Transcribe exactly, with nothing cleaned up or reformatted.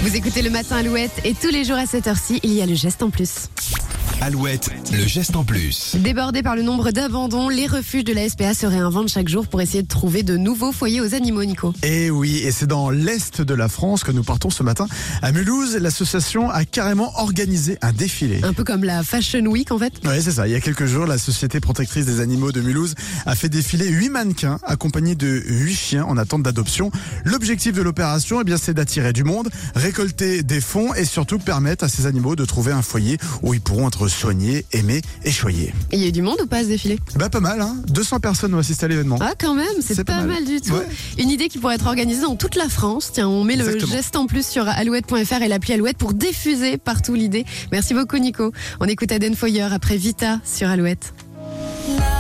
Vous écoutez le matin Alouette et tous les jours à cette heure-ci, il y a le geste en plus. Alouette, le geste en plus. Débordés par le nombre d'abandons, les refuges de la S P A se réinventent chaque jour pour essayer de trouver de nouveaux foyers aux animaux, Nico. Et oui, et c'est dans l'est de la France que nous partons ce matin. À Mulhouse, l'association a carrément organisé un défilé. Un peu comme la Fashion Week en fait. Oui, c'est ça. Il y a quelques jours, la Société protectrice des animaux de Mulhouse a fait défiler huit mannequins accompagnés de huit chiens en attente d'adoption. L'objectif de l'opération, eh bien, c'est d'attirer du monde, récolter des fonds et surtout permettre à ces animaux de trouver un foyer où ils pourront être soignés, aimés et choyés. Et il y a eu du monde ou pas à ce défilé? Bah pas mal, hein. deux cents personnes ont assisté à l'événement. Ah quand même, c'est, C'est pas, pas mal. mal. du tout. Ouais. Une idée qui pourrait être organisée dans toute la France. Tiens, on met Exactement. le geste en plus sur alouette point f r et l'appli Alouette pour diffuser partout l'idée. Merci beaucoup Nico. On écoute Aden Foyer après Vita sur Alouette. Love.